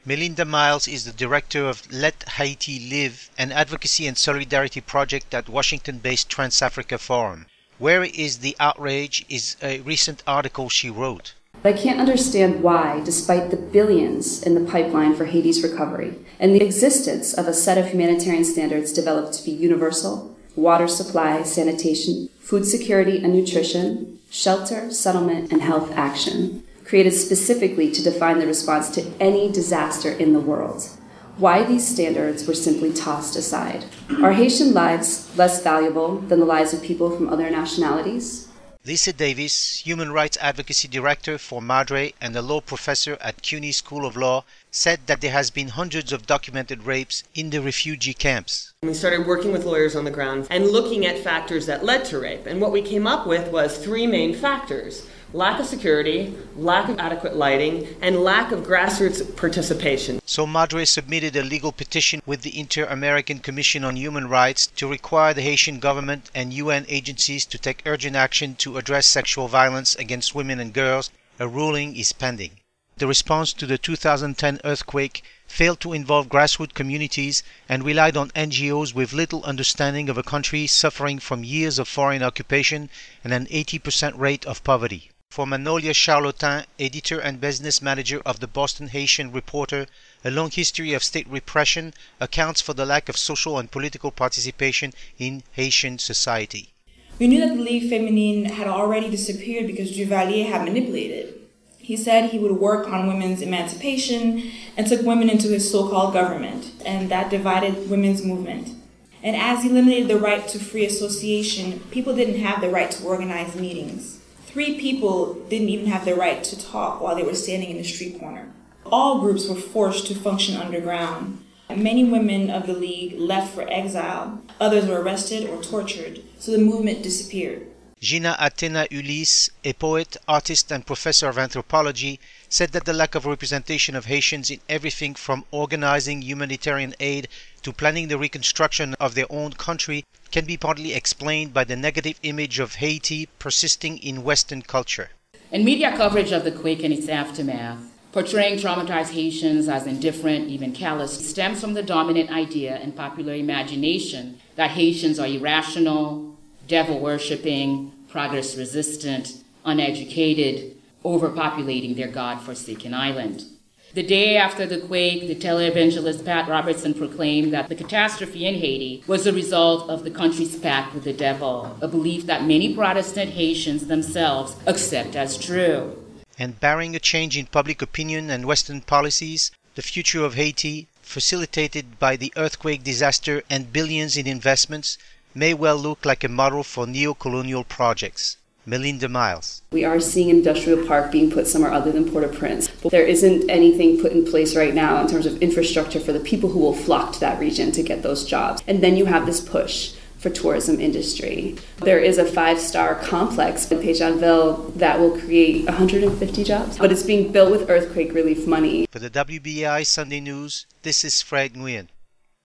Melinda Miles is the director of Let Haiti Live, an advocacy and solidarity project at Washington-based Trans-Africa Forum. Where is the outrage is a recent article she wrote. I can't understand why, despite the billions in the pipeline for Haiti's recovery and the existence of a set of humanitarian standards developed to be universal, water supply, sanitation, food security and nutrition, shelter, settlement, and health action, created specifically to define the response to any disaster in the world, why these standards were simply tossed aside. Are Haitian lives less valuable than the lives of people from other nationalities? Lisa Davis, Human Rights Advocacy Director for MADRE and a law professor at CUNY School of Law, said that there has been hundreds of documented rapes in the refugee camps. We started working with lawyers on the ground and looking at factors that led to rape. And what we came up with was three main factors: lack of security, lack of adequate lighting, and lack of grassroots participation. So MADRE submitted a legal petition with the Inter-American Commission on Human Rights to require the Haitian government and UN agencies to take urgent action to address sexual violence against women and girls. A ruling is pending. The response to the 2010 earthquake failed to involve grassroots communities and relied on NGOs with little understanding of a country suffering from years of foreign occupation and an 80% rate of poverty. For Manolia Charlotin, editor and business manager of the Boston Haitian Reporter, a long history of state repression accounts for the lack of social and political participation in Haitian society. We knew that the Ligue Féminine had already disappeared because Duvalier had manipulated. He said he would work on women's emancipation and took women into his so-called government, and that divided women's movement. And as he eliminated the right to free association, people didn't have the right to organize meetings. 3 people didn't even have the right to talk while they were standing in the street corner. All groups were forced to function underground. Many women of the League left for exile. Others were arrested or tortured, so the movement disappeared. Gina Atena Ulysse, a poet, artist, and professor of anthropology, said that the lack of representation of Haitians in everything from organizing humanitarian aid to planning the reconstruction of their own country can be partly explained by the negative image of Haiti persisting in Western culture. And media coverage of the quake and its aftermath, portraying traumatized Haitians as indifferent, even callous, stems from the dominant idea in popular imagination that Haitians are irrational, devil-worshipping, progress-resistant, uneducated, overpopulating their God-forsaken island. The day after the quake, the televangelist Pat Robertson proclaimed that the catastrophe in Haiti was the result of the country's pact with the devil, a belief that many Protestant Haitians themselves accept as true. And barring a change in public opinion and Western policies, the future of Haiti, facilitated by the earthquake disaster and billions in investments, may well look like a model for neo-colonial projects. Melinda Miles. We are seeing an industrial park being put somewhere other than Port-au-Prince. But there isn't anything put in place right now in terms of infrastructure for the people who will flock to that region to get those jobs. And then you have this push for tourism industry. There is a 5-star complex in Pétionville that will create 150 jobs, but it's being built with earthquake relief money. For the WBAI Sunday News, this is Fred Nguyen.